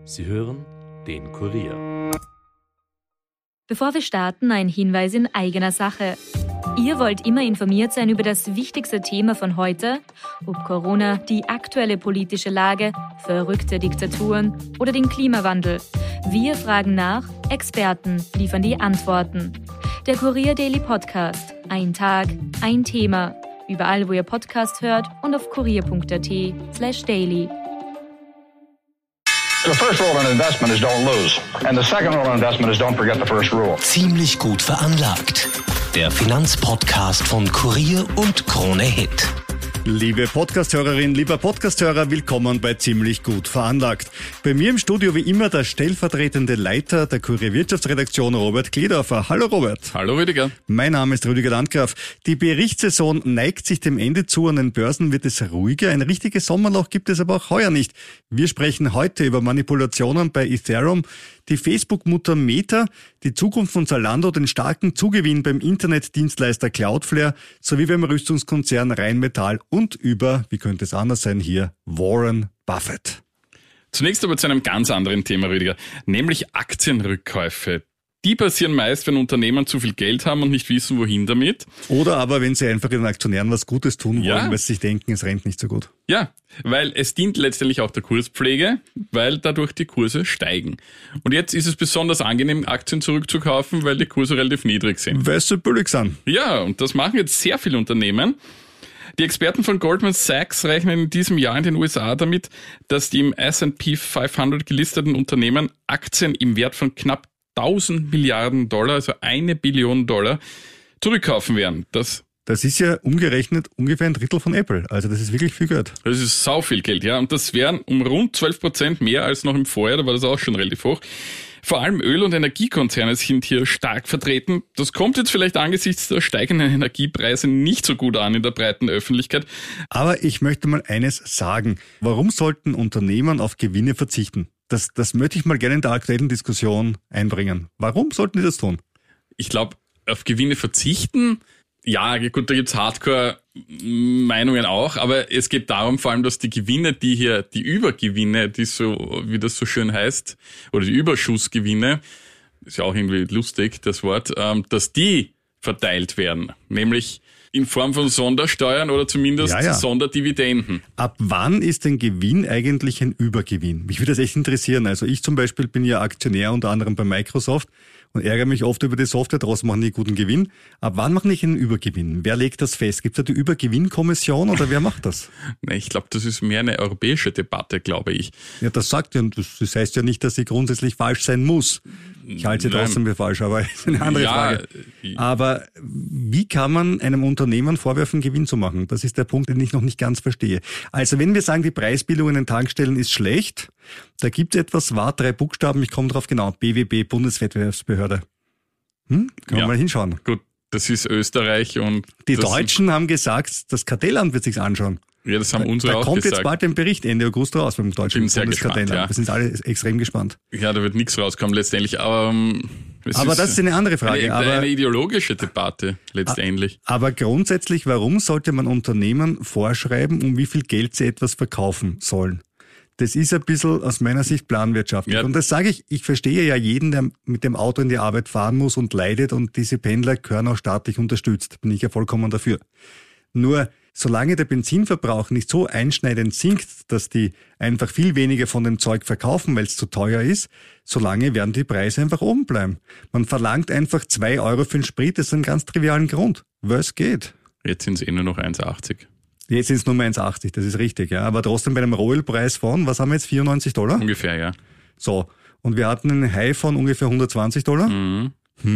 Sie hören den Kurier. Bevor wir starten, ein Hinweis in eigener Sache. Ihr wollt immer informiert sein über das wichtigste Thema von heute, ob Corona, die aktuelle politische Lage, verrückte Diktaturen oder den Klimawandel. Wir fragen nach, Experten liefern die Antworten. Der Kurier Daily Podcast. Ein Tag, ein Thema. Überall, wo ihr Podcast hört und auf kurier.at/daily. The first rule in investment is don't lose. And the second rule in investment is don't forget the first rule. Ziemlich gut veranlagt. Der Finanzpodcast von Kurier und Krone Hit. Liebe Podcasthörerin, lieber Podcasthörer, willkommen bei Ziemlich gut veranlagt. Bei mir im Studio wie immer der stellvertretende Leiter der Kurier Wirtschaftsredaktion, Robert Kledorfer. Hallo Robert. Hallo Rüdiger. Mein Name ist Rüdiger Landgraf. Die Berichtssaison neigt sich dem Ende zu, an den Börsen wird es ruhiger. Ein richtiges Sommerloch gibt es aber auch heuer nicht. Wir sprechen heute über Manipulationen bei Ethereum, die Facebook-Mutter Meta, die Zukunft von Zalando, den starken Zugewinn beim Internetdienstleister Cloudflare sowie beim Rüstungskonzern Rheinmetall und über, wie könnte es anders sein, hier Warren Buffett. Zunächst aber zu einem ganz anderen Thema, Rüdiger, nämlich Aktienrückkäufe. Die passieren meist, wenn Unternehmen zu viel Geld haben und nicht wissen, wohin damit. Oder aber, wenn sie einfach den Aktionären was Gutes tun wollen, weil sie sich denken, es rennt nicht so gut. Ja, weil es dient letztendlich auch der Kurspflege, weil dadurch die Kurse steigen. Und jetzt ist es besonders angenehm, Aktien zurückzukaufen, weil die Kurse relativ niedrig sind. Weil sie billig sind. Ja, und das machen jetzt sehr viele Unternehmen. Die Experten von Goldman Sachs rechnen in diesem Jahr in den USA damit, dass die im S&P 500 gelisteten Unternehmen Aktien im Wert von knapp 1000 Milliarden Dollar, also $1 Billion, zurückkaufen werden. Das ist ja umgerechnet ungefähr ein Drittel von Apple. Also das ist wirklich viel Geld. Das ist sau viel Geld, ja. Und das wären um rund 12% mehr als noch im Vorjahr, da war das auch schon relativ hoch. Vor allem Öl- und Energiekonzerne sind hier stark vertreten. Das kommt jetzt vielleicht angesichts der steigenden Energiepreise nicht so gut an in der breiten Öffentlichkeit. Aber ich möchte mal eines sagen. Warum sollten Unternehmen auf Gewinne verzichten? Das möchte ich mal gerne in der aktuellen Diskussion einbringen. Warum sollten die das tun? Ich glaube, auf Gewinne verzichten, ja gut, da gibt's Hardcore-Meinungen auch, aber es geht darum vor allem, dass die Gewinne, die Übergewinne, die so, wie das so schön heißt, oder die Überschussgewinne, ist ja auch irgendwie lustig, das Wort, dass die verteilt werden, nämlich in Form von Sondersteuern oder zumindest Sonderdividenden. Ab wann ist ein Gewinn eigentlich ein Übergewinn? Mich würde das echt interessieren. Also ich zum Beispiel bin ja Aktionär unter anderem bei Microsoft und ärgere mich oft über die Software, trotzdem machen die guten Gewinn. Ab wann mache ich einen Übergewinn? Wer legt das fest? Gibt es da die Übergewinnkommission oder wer macht das? Ich glaube, das ist mehr eine europäische Debatte, glaube ich. Ja, das sagt ja, das heißt ja nicht, dass sie grundsätzlich falsch sein muss. Ich halte sie trotzdem für falsch, aber ist eine andere Frage. Aber wie kann man einem Unternehmen vorwerfen, Gewinn zu machen? Das ist der Punkt, den ich noch nicht ganz verstehe. Also wenn wir sagen, die Preisbildung in den Tankstellen ist schlecht, da gibt es etwas, 3 Buchstaben, ich komme drauf genau, BWB, Bundeswettbewerbsbehörde. Können wir mal hinschauen. Gut, das ist Österreich und... Die Deutschen haben gesagt, das Kartellamt wird sich's anschauen. Ja, das haben unsere auch gesagt. Da kommt jetzt bald ein Bericht Ende August raus beim deutschen Bundeskartellamt. Ja. Wir sind alle extrem gespannt. Ja, da wird nichts rauskommen letztendlich. Aber das ist eine andere Frage. Eine ideologische Debatte letztendlich. Aber grundsätzlich, warum sollte man Unternehmen vorschreiben, um wie viel Geld sie etwas verkaufen sollen? Das ist ein bisschen aus meiner Sicht planwirtschaftlich. Ja. Und das sage ich verstehe ja jeden, der mit dem Auto in die Arbeit fahren muss und leidet und diese Pendler gehören auch staatlich unterstützt. Bin ich ja vollkommen dafür. Nur solange der Benzinverbrauch nicht so einschneidend sinkt, dass die einfach viel weniger von dem Zeug verkaufen, weil es zu teuer ist, solange werden die Preise einfach oben bleiben. Man verlangt einfach 2 Euro für den Sprit, das ist ein ganz trivialen Grund. Was geht? Jetzt sind es nur noch 1,80. Jetzt sind es nur 1,80, das ist richtig, ja. Aber trotzdem bei einem Rohölpreis von, was haben wir jetzt, $94? Ungefähr, ja. So, und wir hatten einen High von ungefähr $120?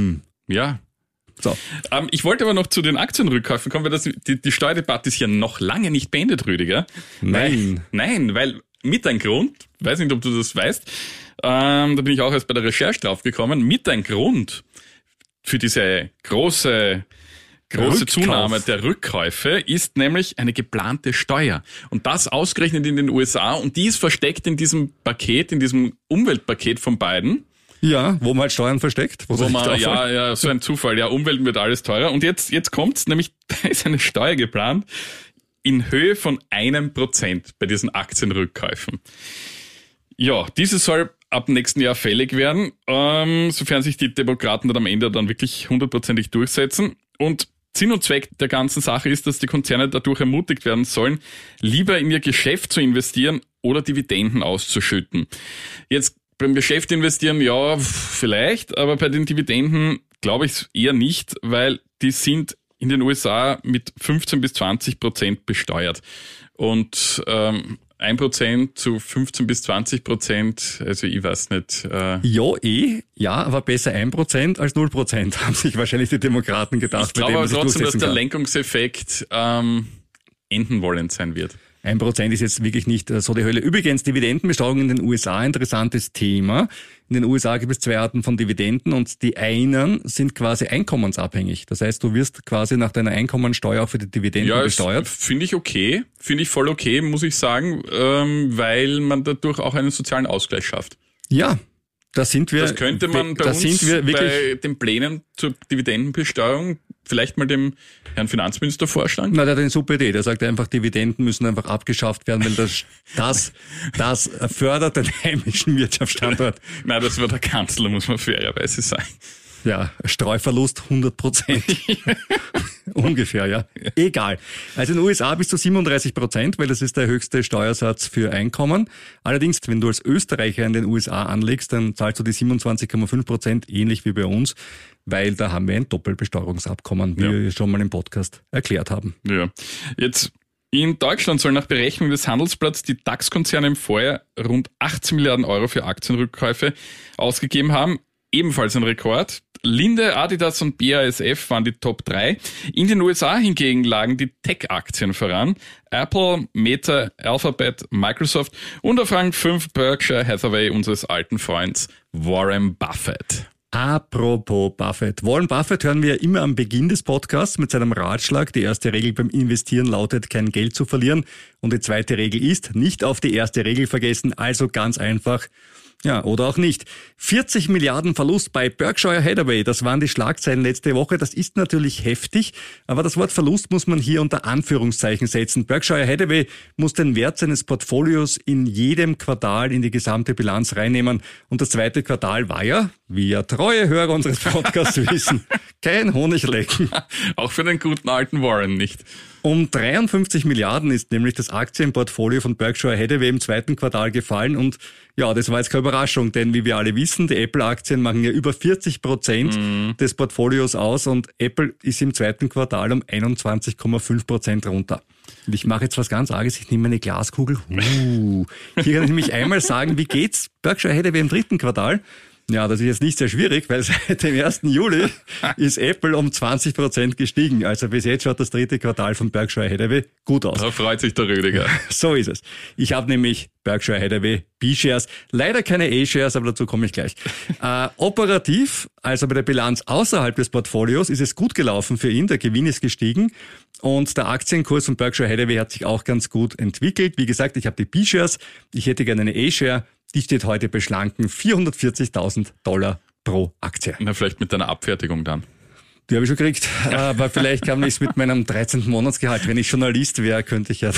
Ja. So. Ich wollte aber noch zu den Aktienrückkäufen kommen, weil die Steuerdebatte ist ja noch lange nicht beendet, Rüdiger. Nein, weil mit ein Grund, weiß nicht, ob du das weißt, da bin ich auch erst bei der Recherche drauf gekommen, mit ein Grund für diese große Zunahme der Rückkäufe ist nämlich eine geplante Steuer. Und das ausgerechnet in den USA und die ist versteckt in diesem Paket, in diesem Umweltpaket von Biden. Ja, wo man halt Steuern versteckt. So ein Zufall. Ja, Umwelt wird alles teurer. Und jetzt kommt's, nämlich da ist eine Steuer geplant in Höhe von 1% bei diesen Aktienrückkäufen. Ja, diese soll ab nächsten Jahr fällig werden, sofern sich die Demokraten dann am Ende dann wirklich 100%ig durchsetzen. Und Sinn und Zweck der ganzen Sache ist, dass die Konzerne dadurch ermutigt werden sollen, lieber in ihr Geschäft zu investieren oder Dividenden auszuschütten. Jetzt beim Geschäft investieren, ja, vielleicht, aber bei den Dividenden glaube ich es eher nicht, weil die sind in den USA mit 15-20% besteuert. Und 1% zu 15-20%, also ich weiß nicht. Ja, aber besser 1% als 0%, haben sich wahrscheinlich die Demokraten gedacht. Ich glaube aber trotzdem, dass der Lenkungseffekt enden wollend sein wird. 1% ist jetzt wirklich nicht so die Hölle. Übrigens, Dividendenbesteuerung in den USA, interessantes Thema. In den USA gibt es 2 Arten von Dividenden und die einen sind quasi einkommensabhängig. Das heißt, du wirst quasi nach deiner Einkommensteuer auch für die Dividenden besteuert. Finde ich okay. Finde ich voll okay, muss ich sagen, weil man dadurch auch einen sozialen Ausgleich schafft. Ja. Das könnte man bei den Plänen zur Dividendenbesteuerung vielleicht mal dem Herrn Finanzminister vorschlagen. Na, der hat eine super Idee. Der sagt einfach, Dividenden müssen einfach abgeschafft werden, weil das fördert den heimischen Wirtschaftsstandort. Nein, das war der Kanzler, muss man fairerweise sagen. Ja, Streuverlust 100%. Ungefähr, ja. Egal. Also in den USA bis zu 37%, weil das ist der höchste Steuersatz für Einkommen. Allerdings, wenn du als Österreicher in den USA anlegst, dann zahlst du die 27,5%, ähnlich wie bei uns, weil da haben wir ein Doppelbesteuerungsabkommen, wie wir schon mal im Podcast erklärt haben. Ja. Jetzt in Deutschland sollen nach Berechnung des Handelsblatts die DAX-Konzerne im Vorjahr rund 18 Milliarden Euro für Aktienrückkäufe ausgegeben haben. Ebenfalls ein Rekord. Linde, Adidas und BASF waren die Top 3. In den USA hingegen lagen die Tech-Aktien voran. Apple, Meta, Alphabet, Microsoft und auf Rang 5 Berkshire Hathaway unseres alten Freunds Warren Buffett. Apropos Buffett. Warren Buffett hören wir ja immer am Beginn des Podcasts mit seinem Ratschlag. Die erste Regel beim Investieren lautet, kein Geld zu verlieren. Und die zweite Regel ist, nicht auf die erste Regel vergessen. Also ganz einfach. Ja, oder auch nicht. 40 Milliarden Verlust bei Berkshire Hathaway, das waren die Schlagzeilen letzte Woche. Das ist natürlich heftig, aber das Wort Verlust muss man hier unter Anführungszeichen setzen. Berkshire Hathaway muss den Wert seines Portfolios in jedem Quartal in die gesamte Bilanz reinnehmen. Und das zweite Quartal war ja, wie ja treue Hörer unseres Podcasts wissen, kein Honiglecken. Auch für den guten alten Warren nicht. Um 53 Milliarden ist nämlich das Aktienportfolio von Berkshire Hathaway im zweiten Quartal gefallen und ja, das war jetzt keine Überraschung, denn wie wir alle wissen, die Apple-Aktien machen ja über 40% des Portfolios aus und Apple ist im zweiten Quartal um 21,5% runter. Und ich mache jetzt was ganz Arges, ich nehme meine Glaskugel. Hier kann ich nämlich einmal sagen, wie geht's Berkshire Hathaway im dritten Quartal? Ja, das ist jetzt nicht sehr schwierig, weil seit dem 1. Juli ist Apple um 20% gestiegen. Also bis jetzt schaut das dritte Quartal von Berkshire Hathaway gut aus. Da freut sich der Rüdiger. So ist es. Ich habe nämlich Berkshire Hathaway B-Shares. Leider keine A-Shares, aber dazu komme ich gleich. Operativ, also bei der Bilanz außerhalb des Portfolios, ist es gut gelaufen für ihn. Der Gewinn ist gestiegen und der Aktienkurs von Berkshire Hathaway hat sich auch ganz gut entwickelt. Wie gesagt, ich habe die B-Shares. Ich hätte gerne eine A-Share. Die steht heute bei schlanken $440.000 pro Aktie. Na, vielleicht mit deiner Abfertigung dann. Die habe ich schon gekriegt, aber vielleicht kann ich es mit meinem 13. Monatsgehalt. Wenn ich Journalist wäre, könnte ich ja.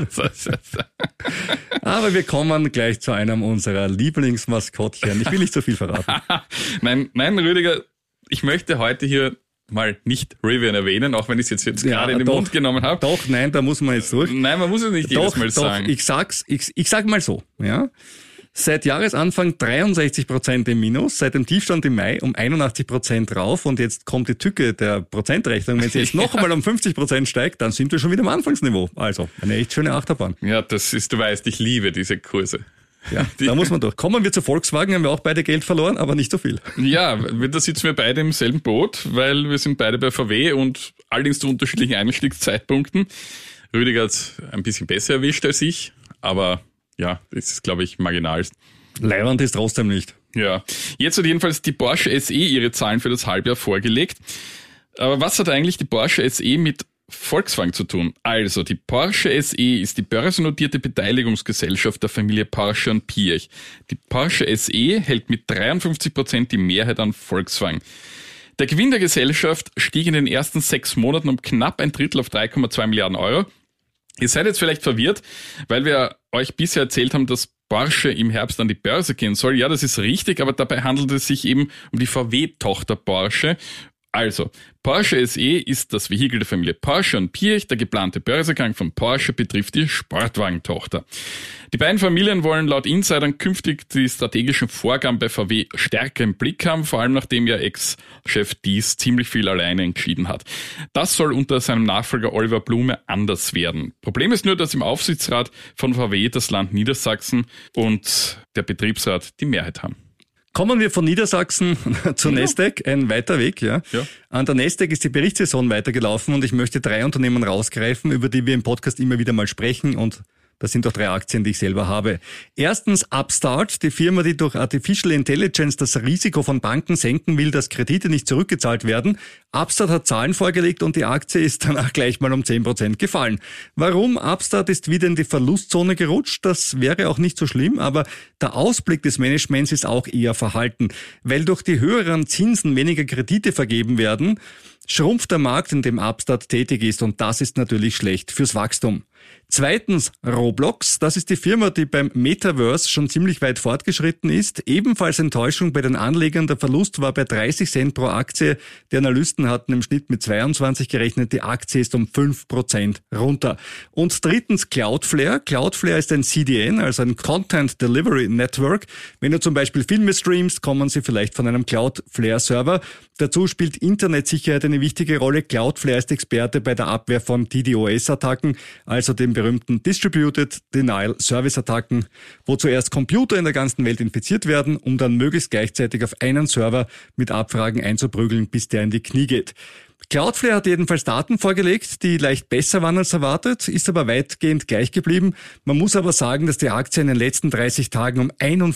Aber wir kommen gleich zu einem unserer Lieblingsmaskottchen. Ich will nicht so viel verraten. Nein, Rüdiger, ich möchte heute hier mal nicht Rivian erwähnen, auch wenn ich es jetzt gerade in den Mund genommen habe. Doch, nein, da muss man jetzt durch. Nein, man muss es nicht jedes Mal sagen. Ich sag mal so, ja. Seit Jahresanfang 63% im Minus, seit dem Tiefstand im Mai um 81% rauf und jetzt kommt die Tücke der Prozentrechnung. Wenn sie jetzt noch einmal um 50% steigt, dann sind wir schon wieder am Anfangsniveau. Also eine echt schöne Achterbahn. Ja, das ist, du weißt, ich liebe diese Kurse. Ja, da muss man durch. Kommen wir zu Volkswagen, haben wir auch beide Geld verloren, aber nicht so viel. Ja, da sitzen wir beide im selben Boot, weil wir sind beide bei VW und allerdings zu unterschiedlichen Einstiegszeitpunkten. Rüdiger hat ein bisschen besser erwischt als ich, aber ja, das ist, glaube ich, marginal. Leiwand ist trotzdem nicht. Ja, jetzt hat jedenfalls die Porsche SE ihre Zahlen für das Halbjahr vorgelegt. Aber was hat eigentlich die Porsche SE mit Volkswagen zu tun? Also, die Porsche SE ist die börsennotierte Beteiligungsgesellschaft der Familie Porsche und Piech. Die Porsche SE hält mit 53% die Mehrheit an Volkswagen. Der Gewinn der Gesellschaft stieg in den ersten 6 Monaten um knapp ein Drittel auf 3,2 Milliarden Euro. Ihr seid jetzt vielleicht verwirrt, weil wir euch bisher erzählt haben, dass Porsche im Herbst an die Börse gehen soll. Ja, das ist richtig, aber dabei handelt es sich eben um die VW-Tochter Porsche. Also, Porsche SE ist das Vehikel der Familie Porsche und Piëch. Der geplante Börsegang von Porsche betrifft die Sportwagentochter. Die beiden Familien wollen laut Insidern künftig die strategischen Vorgaben bei VW stärker im Blick haben, vor allem nachdem ja Ex-Chef Diess ziemlich viel alleine entschieden hat. Das soll unter seinem Nachfolger Oliver Blume anders werden. Problem ist nur, dass im Aufsichtsrat von VW das Land Niedersachsen und der Betriebsrat die Mehrheit haben. Kommen wir von Niedersachsen zur Nasdaq, ein weiter Weg, ja. An der Nasdaq ist die Berichtssaison weitergelaufen und ich möchte 3 Unternehmen rausgreifen, über die wir im Podcast immer wieder mal sprechen und das sind doch 3 Aktien, die ich selber habe. Erstens Upstart, die Firma, die durch Artificial Intelligence das Risiko von Banken senken will, dass Kredite nicht zurückgezahlt werden. Upstart hat Zahlen vorgelegt und die Aktie ist danach gleich mal um 10% gefallen. Warum? Upstart ist wieder in die Verlustzone gerutscht. Das wäre auch nicht so schlimm, aber der Ausblick des Managements ist auch eher verhalten. Weil durch die höheren Zinsen weniger Kredite vergeben werden, schrumpft der Markt, in dem Upstart tätig ist und das ist natürlich schlecht fürs Wachstum. Zweitens Roblox, das ist die Firma, die beim Metaverse schon ziemlich weit fortgeschritten ist. Ebenfalls Enttäuschung bei den Anlegern, der Verlust war bei 30 Cent pro Aktie. Die Analysten hatten im Schnitt mit 22 gerechnet, die Aktie ist um 5% runter. Und drittens Cloudflare. Cloudflare ist ein CDN, also ein Content Delivery Network. Wenn du zum Beispiel Filme streamst, kommen sie vielleicht von einem Cloudflare-Server. Dazu spielt Internetsicherheit eine wichtige Rolle. Cloudflare ist Experte bei der Abwehr von DDoS-Attacken, also den berühmten Distributed Denial Service Attacken, wo zuerst Computer in der ganzen Welt infiziert werden, um dann möglichst gleichzeitig auf einen Server mit Abfragen einzuprügeln, bis der in die Knie geht. Cloudflare hat jedenfalls Daten vorgelegt, die leicht besser waren als erwartet, ist aber weitgehend gleich geblieben. Man muss aber sagen, dass die Aktie in den letzten 30 Tagen um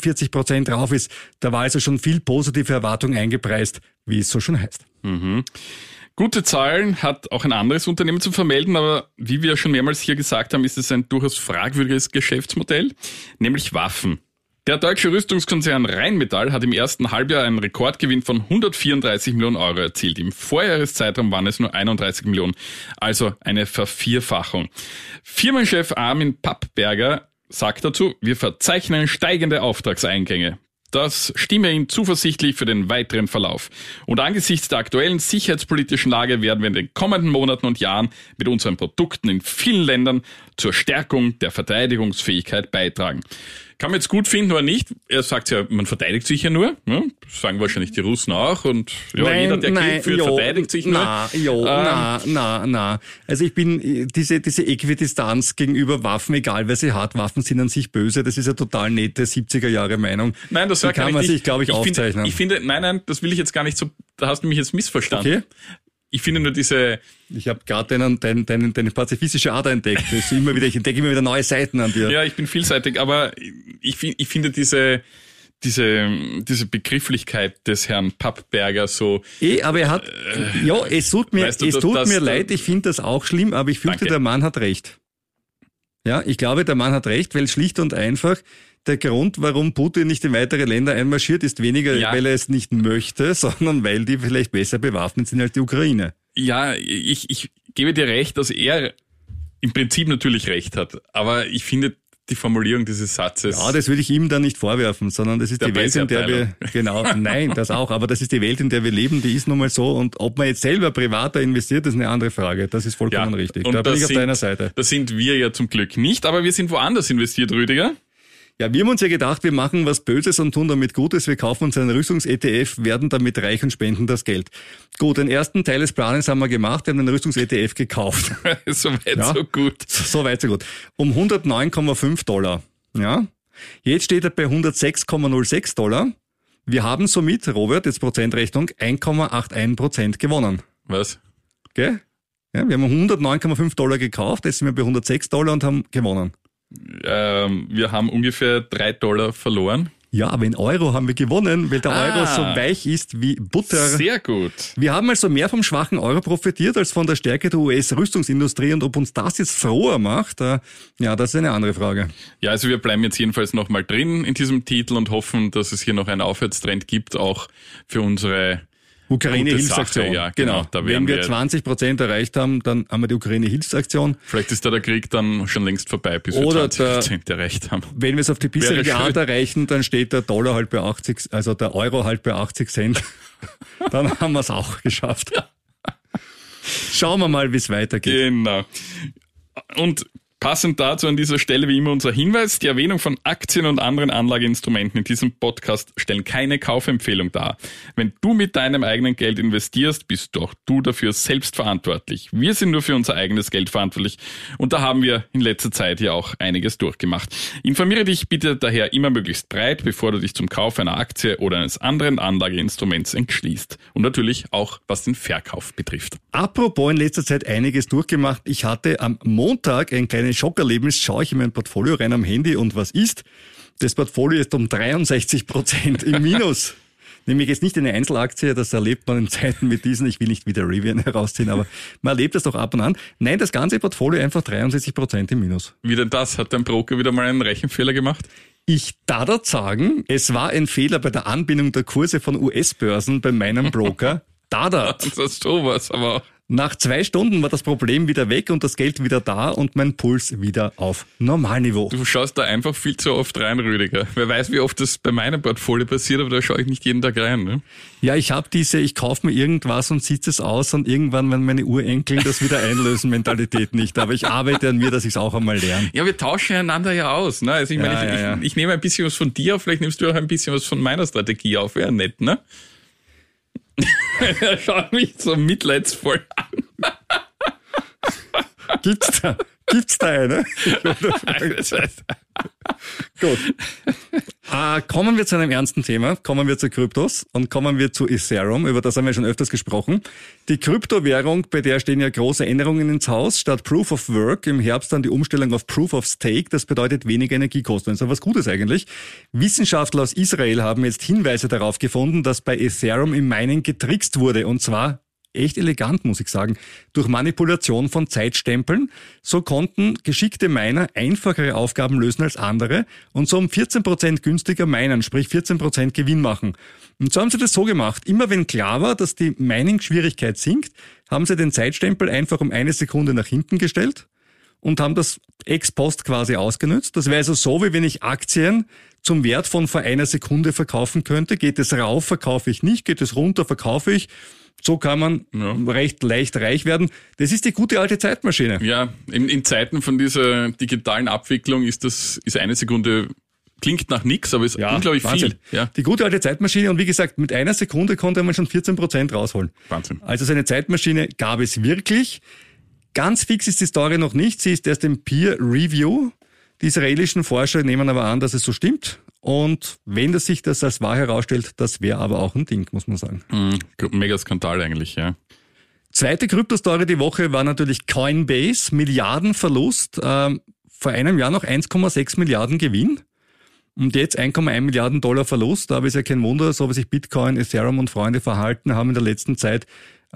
41% rauf ist. Da war also schon viel positive Erwartung eingepreist, wie es so schon heißt. Mhm. Gute Zahlen hat auch ein anderes Unternehmen zu vermelden, aber wie wir schon mehrmals hier gesagt haben, ist es ein durchaus fragwürdiges Geschäftsmodell, nämlich Waffen. Der deutsche Rüstungskonzern Rheinmetall hat im ersten Halbjahr einen Rekordgewinn von 134 Millionen Euro erzielt. Im Vorjahreszeitraum waren es nur 31 Millionen, also eine Vervierfachung. Firmenchef Armin Pappberger sagt dazu, wir verzeichnen steigende Auftragseingänge. Das stimme ihm zuversichtlich für den weiteren Verlauf. Und angesichts der aktuellen sicherheitspolitischen Lage werden wir in den kommenden Monaten und Jahren mit unseren Produkten in vielen Ländern zur Stärkung der Verteidigungsfähigkeit beitragen. Kann man jetzt gut finden oder nicht. Er sagt ja, man verteidigt sich ja nur. Ja, das sagen wahrscheinlich die Russen auch. Und ja, nein, jeder, der Krieg führt, verteidigt sich nur. Also ich bin diese Äquidistanz gegenüber Waffen, egal wer sie hat, Waffen sind an sich böse. Das ist ja total nette 70er Jahre Meinung. Nein, das kann man sich, glaube ich, aufzeichnen. Ich finde, nein, das will ich jetzt gar nicht so, da hast du mich jetzt missverstanden. Okay. Ich finde nur diese... Ich habe gerade deine pazifistische Ader entdeckt. Ich entdecke immer wieder neue Seiten an dir. Ja, ich bin vielseitig, aber ich finde diese Begrifflichkeit des Herrn Pappberger so... Aber er hat... es tut mir leid, ich finde das auch schlimm, aber ich fürchte, der Mann hat recht. Ja, ich glaube, der Mann hat recht, weil schlicht und einfach der Grund, warum Putin nicht in weitere Länder einmarschiert, ist weniger, weil er es nicht möchte, sondern weil die vielleicht besser bewaffnet sind als die Ukraine. Ja, ich gebe dir recht, dass er im Prinzip natürlich recht hat. Aber ich finde die Formulierung dieses Satzes... Ja, das würde ich ihm dann nicht vorwerfen, sondern das ist die Welt, in der wir... Genau, nein, das auch. Aber das ist die Welt, in der wir leben, die ist nun mal so. Und ob man jetzt selber privater investiert, ist eine andere Frage. Das ist vollkommen richtig. Da bin ich auf deiner Seite. Da sind wir ja zum Glück nicht, aber wir sind woanders investiert, Rüdiger. Ja, wir haben uns ja gedacht, wir machen was Böses und tun damit Gutes. Wir kaufen uns einen Rüstungs-ETF, werden damit reich und spenden das Geld. Gut, den ersten Teil des Planes haben wir gemacht, wir haben einen Rüstungs-ETF gekauft. Soweit, so gut. Soweit, so gut. Um $109,5. Ja. Jetzt steht er bei $106,06. Wir haben somit, Robert, jetzt Prozentrechnung, 1,81% gewonnen. Was? Gell? Ja, wir haben $109,5 gekauft, jetzt sind wir bei $106 und haben gewonnen. Wir haben ungefähr $3 verloren. Ja, aber in Euro haben wir gewonnen, weil der Euro so weich ist wie Butter. Sehr gut. Wir haben also mehr vom schwachen Euro profitiert als von der Stärke der US-Rüstungsindustrie und ob uns das jetzt froher macht, das ist eine andere Frage. Ja, also wir bleiben jetzt jedenfalls nochmal drin in diesem Titel und hoffen, dass es hier noch einen Aufwärtstrend gibt, auch für unsere Ukraine-Hilfsaktion. Ja, genau. Da wenn wir 20% erreicht haben, dann haben wir die Ukraine-Hilfsaktion. Vielleicht ist da der Krieg dann schon längst vorbei, bis wir 20% erreicht haben. Wenn wir es auf die bisherige Art erreichen, dann steht der Dollar halt bei 80, also der Euro halt bei 80 Cent. Dann haben wir es auch geschafft. Schauen wir mal, wie es weitergeht. Genau. Und passend dazu an dieser Stelle wie immer unser Hinweis, die Erwähnung von Aktien und anderen Anlageinstrumenten in diesem Podcast stellen keine Kaufempfehlung dar. Wenn du mit deinem eigenen Geld investierst, bist doch du dafür selbst verantwortlich. Wir sind nur für unser eigenes Geld verantwortlich und da haben wir in letzter Zeit ja auch einiges durchgemacht. Informiere dich bitte daher immer möglichst breit, bevor du dich zum Kauf einer Aktie oder eines anderen Anlageinstruments entschließt. Und natürlich auch, was den Verkauf betrifft. Apropos in letzter Zeit einiges durchgemacht. Ich hatte am Montag ein kleines Schockerlebnis, schaue ich in mein Portfolio rein am Handy und was ist? Das Portfolio ist um 63% im Minus. Nämlich jetzt nicht eine Einzelaktie, das erlebt man in Zeiten mit diesen, ich will nicht wieder Rivian herausziehen, aber man erlebt das doch ab und an. Nein, das ganze Portfolio einfach 63% im Minus. Wie denn das? Hat dein Broker wieder mal einen Rechenfehler gemacht? Ich darf sagen, es war ein Fehler bei der Anbindung der Kurse von US-Börsen bei meinem Broker. Das ist sowas, aber auch. Nach 2 Stunden war das Problem wieder weg und das Geld wieder da und mein Puls wieder auf Normalniveau. Du schaust da einfach viel zu oft rein, Rüdiger. Wer weiß, wie oft das bei meinem Portfolio passiert, aber da schaue ich nicht jeden Tag rein. Ne? Ja, ich habe ich kaufe mir irgendwas und sitze es aus und irgendwann, wenn meine Urenkel das wieder einlösen, Mentalität nicht. Aber ich arbeite an mir, dass ich es auch einmal lerne. Ja, wir tauschen einander ja aus. Ne? Also ich nehme ein bisschen was von dir auf, vielleicht nimmst du auch ein bisschen was von meiner Strategie auf. Wäre nett, ne? Er schaut mich so mitleidsvoll an. Gibt's da eine? Gut. Kommen wir zu einem ernsten Thema. Kommen wir zu Kryptos und kommen wir zu Ethereum. Über das haben wir schon öfters gesprochen. Die Kryptowährung, bei der stehen ja große Änderungen ins Haus. Statt Proof of Work im Herbst dann die Umstellung auf Proof of Stake. Das bedeutet weniger Energiekosten. Das ist aber was Gutes eigentlich. Wissenschaftler aus Israel haben jetzt Hinweise darauf gefunden, dass bei Ethereum im Mining getrickst wurde. Und zwar echt elegant, muss ich sagen, durch Manipulation von Zeitstempeln. So konnten geschickte Miner einfachere Aufgaben lösen als andere und so um 14% günstiger minen, sprich 14% Gewinn machen. Und so haben sie das so gemacht. Immer wenn klar war, dass die Mining-Schwierigkeit sinkt, haben sie den Zeitstempel einfach um 1 Sekunde nach hinten gestellt und haben das ex post quasi ausgenutzt. Das wäre also so, wie wenn ich Aktien zum Wert von vor 1 Sekunde verkaufen könnte. Geht es rauf, verkaufe ich nicht. Geht es runter, verkaufe ich. So kann man recht leicht reich werden. Das ist die gute alte Zeitmaschine. Ja, in Zeiten von dieser digitalen Abwicklung ist 1 Sekunde, klingt nach nix, aber ist unglaublich Wahnsinn. Viel. Ja. Die gute alte Zeitmaschine und wie gesagt, mit 1 Sekunde konnte man schon 14% rausholen. Wahnsinn. Also so eine Zeitmaschine gab es wirklich. Ganz fix ist die Story noch nicht. Sie ist erst im Peer Review. Die israelischen Forscher nehmen aber an, dass es so stimmt. Und wenn sich das als wahr herausstellt, das wäre aber auch ein Ding, muss man sagen. Mega Skandal eigentlich, ja. Zweite Kryptostory die Woche war natürlich Coinbase. Milliardenverlust. Vor einem Jahr noch 1,6 Milliarden Gewinn. Und jetzt 1,1 Milliarden Dollar Verlust. Da ist ja kein Wunder, so wie sich Bitcoin, Ethereum und Freunde verhalten haben in der letzten Zeit.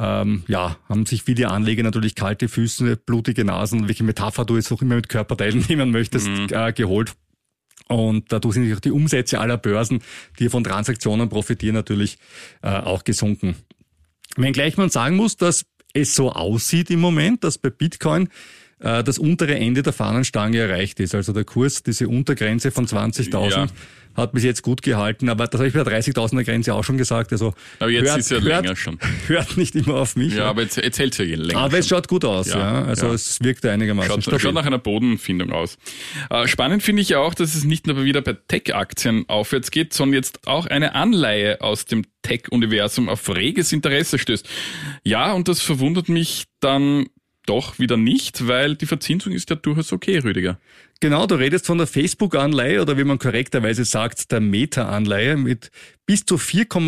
Haben sich viele Anleger natürlich kalte Füße, blutige Nasen, welche Metapher du jetzt auch immer mit Körperteilen nehmen möchtest, geholt. Und dadurch sind auch die Umsätze aller Börsen, die von Transaktionen profitieren, natürlich auch gesunken. Wenngleich man sagen muss, dass es so aussieht im Moment, dass bei Bitcoin das untere Ende der Fahnenstange erreicht ist. Also der Kurs, diese Untergrenze von 20.000 hat bis jetzt gut gehalten, aber das habe ich bei der 30.000er Grenze auch schon gesagt. Also aber jetzt ist ja länger schon. Hört nicht immer auf mich. Ja, aber jetzt hält es ja länger. Aber es schaut gut aus, Also es wirkt einigermaßen stabil. Schaut nach einer Bodenfindung aus. Spannend finde ich ja auch, dass es nicht nur wieder bei Tech-Aktien aufwärts geht, sondern jetzt auch eine Anleihe aus dem Tech-Universum auf reges Interesse stößt. Ja, und das verwundert mich dann doch wieder nicht, weil die Verzinsung ist ja durchaus okay, Rüdiger. Genau, du redest von der Facebook-Anleihe oder wie man korrekterweise sagt, der Meta-Anleihe mit bis zu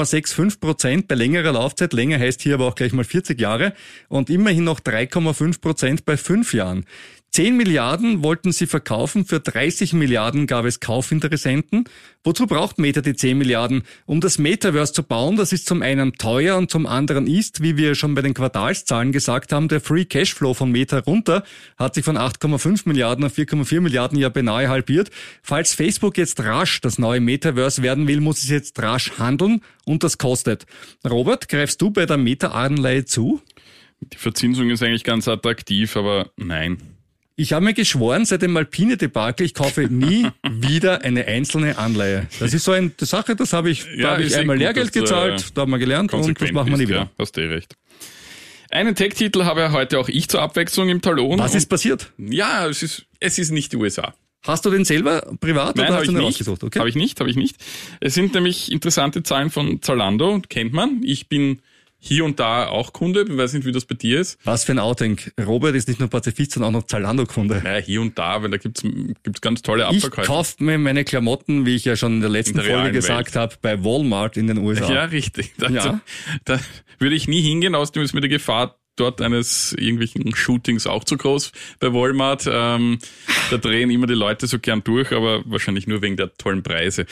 4,65% bei längerer Laufzeit. Länger heißt hier aber auch gleich mal 40 Jahre und immerhin noch 3,5% bei 5 Jahren. 10 Milliarden wollten sie verkaufen, für 30 Milliarden gab es Kaufinteressenten. Wozu braucht Meta die 10 Milliarden? Um das Metaverse zu bauen, das ist zum einen teuer und zum anderen ist, wie wir schon bei den Quartalszahlen gesagt haben, der Free Cashflow von Meta runter, hat sich von 8,5 Milliarden auf 4,4 Milliarden ja beinahe halbiert. Falls Facebook jetzt rasch das neue Metaverse werden will, muss es jetzt rasch handeln und das kostet. Robert, greifst du bei der Meta-Anleihe zu? Die Verzinsung ist eigentlich ganz attraktiv, aber nein. Ich habe mir geschworen, seit dem Alpine-Debakel, ich kaufe nie wieder eine einzelne Anleihe. Das ist so eine Sache, da habe ich einmal Lehrgeld gezahlt, da haben wir gelernt und das machen wir nie wieder. Ja, hast du recht. Einen Tech-Titel habe ja heute auch ich zur Abwechslung im Talon. Was ist passiert? Ja, es ist nicht die USA. Hast du den selber privat? Nein, oder hast du ich den nicht. rausgesucht? Okay. Habe ich nicht. Es sind nämlich interessante Zahlen von Zalando, kennt man. Ich bin hier und da auch Kunde, ich weiß nicht, wie das bei dir ist. Was für ein Outing. Robert ist nicht nur Pazifist, sondern auch noch Zalando-Kunde. Ja, hier und da, weil da gibt's ganz tolle Abverkäufe. Ich kaufe mir meine Klamotten, wie ich ja schon in der letzten Folge gesagt habe, bei Walmart in den USA. Ja, richtig. Da würde ich nie hingehen, außerdem ist mir die Gefahr dort eines irgendwelchen Shootings auch zu groß bei Walmart. Da drehen immer die Leute so gern durch, aber wahrscheinlich nur wegen der tollen Preise.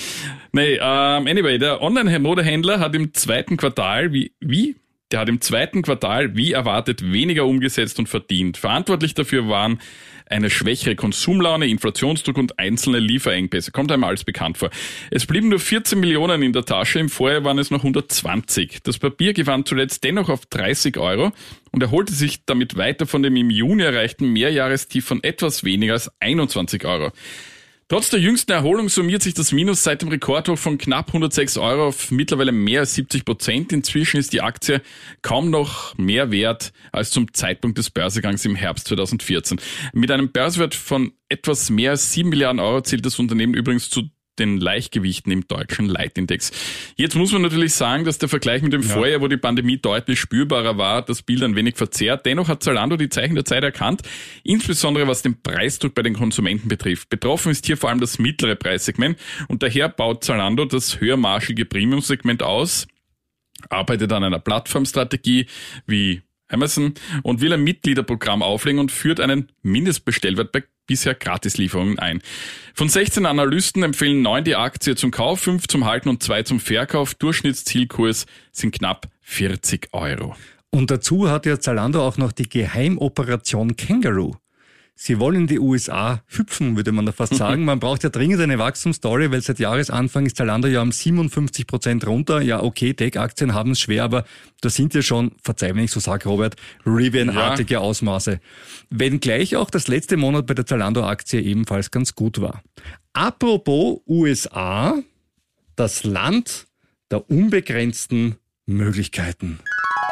Anyway, der Online-Modehändler hat im zweiten Quartal Der hat im zweiten Quartal wie erwartet weniger umgesetzt und verdient. Verantwortlich dafür waren eine schwächere Konsumlaune, Inflationsdruck und einzelne Lieferengpässe. Kommt einem alles bekannt vor. Es blieben nur 14 Millionen in der Tasche, im Vorjahr waren es noch 120. Das Papier gewann zuletzt dennoch auf 30 € und erholte sich damit weiter von dem im Juni erreichten Mehrjahrestief von etwas weniger als 21 €. Trotz der jüngsten Erholung summiert sich das Minus seit dem Rekordhoch von knapp 106 € auf mittlerweile mehr als 70%. Inzwischen ist die Aktie kaum noch mehr wert als zum Zeitpunkt des Börsegangs im Herbst 2014. Mit einem Börsenwert von etwas mehr als 7 Milliarden € zählt das Unternehmen übrigens zu den Leichtgewichten im deutschen Leitindex. Jetzt muss man natürlich sagen, dass der Vergleich mit dem Vorjahr, wo die Pandemie deutlich spürbarer war, das Bild ein wenig verzerrt. Dennoch hat Zalando die Zeichen der Zeit erkannt, insbesondere was den Preisdruck bei den Konsumenten betrifft. Betroffen ist hier vor allem das mittlere Preissegment und daher baut Zalando das höhermarschige Premium-Segment aus, arbeitet an einer Plattformstrategie wie Amazon und will ein Mitgliederprogramm auflegen und führt einen Mindestbestellwert bei bisher Gratislieferungen ein. Von 16 Analysten empfehlen 9 die Aktie zum Kauf, 5 zum Halten und 2 zum Verkauf. Durchschnittszielkurs sind knapp 40 €. Und dazu hat ja Zalando auch noch die Geheimoperation Kangaroo. Sie wollen in die USA hüpfen, würde man da fast sagen. Man braucht ja dringend eine Wachstumsstory, weil seit Jahresanfang ist Zalando ja um 57% runter. Ja, okay, Tech-Aktien haben es schwer, aber das sind ja schon, verzeih, wenn ich so sage, Robert, Rivian-artige Ausmaße. Wenngleich auch das letzte Monat bei der Zalando-Aktie ebenfalls ganz gut war. Apropos USA, das Land der unbegrenzten Möglichkeiten.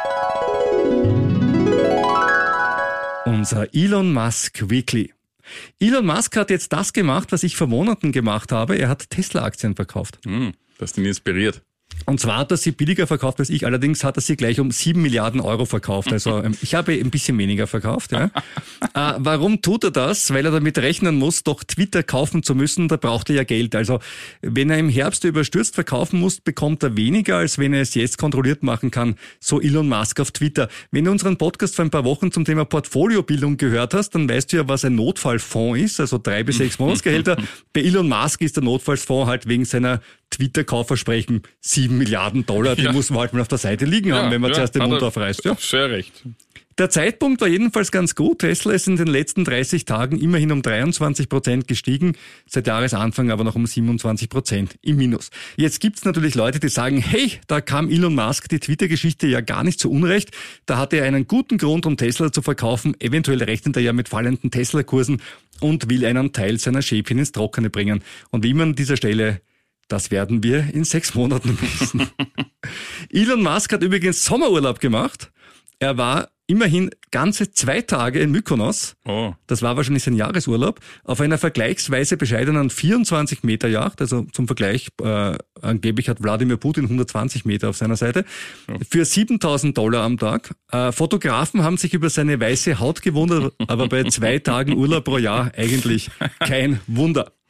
Unser Elon Musk Weekly. Elon Musk hat jetzt das gemacht, was ich vor Monaten gemacht habe. Er hat Tesla-Aktien verkauft. Das hat ihn inspiriert. Und zwar hat er sie billiger verkauft als ich, allerdings hat er sie gleich um 7 Milliarden € verkauft. Also ich habe ein bisschen weniger verkauft. Ja. Warum tut er das? Weil er damit rechnen muss, doch Twitter kaufen zu müssen, da braucht er ja Geld. Also wenn er im Herbst überstürzt verkaufen muss, bekommt er weniger, als wenn er es jetzt kontrolliert machen kann. So Elon Musk auf Twitter. Wenn du unseren Podcast vor ein paar Wochen zum Thema Portfoliobildung gehört hast, dann weißt du ja, was ein Notfallfonds ist, also 3 bis 6 Monatsgehälter. Bei Elon Musk ist der Notfallsfonds halt wegen seiner Twitter-Kaufversprechen 7 Milliarden $, die muss man halt mal auf der Seite liegen haben, wenn man zuerst den Mund aufreißt. Ja. Sehr recht. Der Zeitpunkt war jedenfalls ganz gut. Tesla ist in den letzten 30 Tagen immerhin um 23% gestiegen, seit Jahresanfang aber noch um 27% im Minus. Jetzt gibt's natürlich Leute, die sagen, hey, da kam Elon Musk die Twitter-Geschichte ja gar nicht zu Unrecht. Da hatte er einen guten Grund, um Tesla zu verkaufen. Eventuell rechnet er ja mit fallenden Tesla-Kursen und will einen Teil seiner Schäfchen ins Trockene bringen. Und wie man an dieser Stelle, das werden wir in 6 Monaten wissen. Elon Musk hat übrigens Sommerurlaub gemacht. Er war immerhin ganze 2 Tage in Mykonos. Oh. Das war wahrscheinlich sein Jahresurlaub. Auf einer vergleichsweise bescheidenen 24 Meter Yacht. Also zum Vergleich, angeblich hat Wladimir Putin 120 Meter auf seiner Seite. Oh. Für $7.000 am Tag. Fotografen haben sich über seine weiße Haut gewundert, aber bei 2 Tagen Urlaub pro Jahr eigentlich kein Wunder.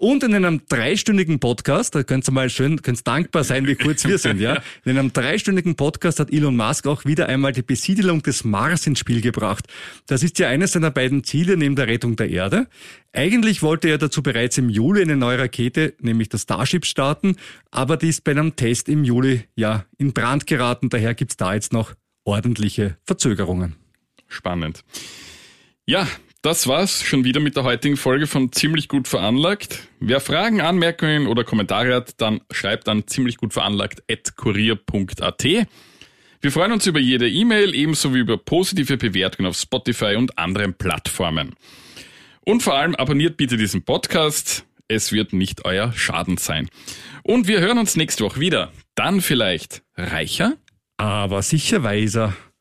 Und in einem 3-stündigen Podcast, da könnt ihr dankbar sein, wie kurz wir sind, ja. In einem 3-stündigen Podcast hat Elon Musk auch wieder einmal die Besiedelung des Mars ins Spiel gebracht. Das ist ja eines seiner beiden Ziele neben der Rettung der Erde. Eigentlich wollte er dazu bereits im Juli eine neue Rakete, nämlich das Starship, starten, aber die ist bei einem Test im Juli ja in Brand geraten. Daher gibt's da jetzt noch ordentliche Verzögerungen. Spannend. Ja, das war's schon wieder mit der heutigen Folge von Ziemlich gut veranlagt. Wer Fragen, Anmerkungen oder Kommentare hat, dann schreibt an ziemlichgutveranlagt@kurier.at. Wir freuen uns über jede E-Mail, ebenso wie über positive Bewertungen auf Spotify und anderen Plattformen. Und vor allem abonniert bitte diesen Podcast. Es wird nicht euer Schaden sein. Und wir hören uns nächste Woche wieder. Dann vielleicht reicher, aber sicher weiser.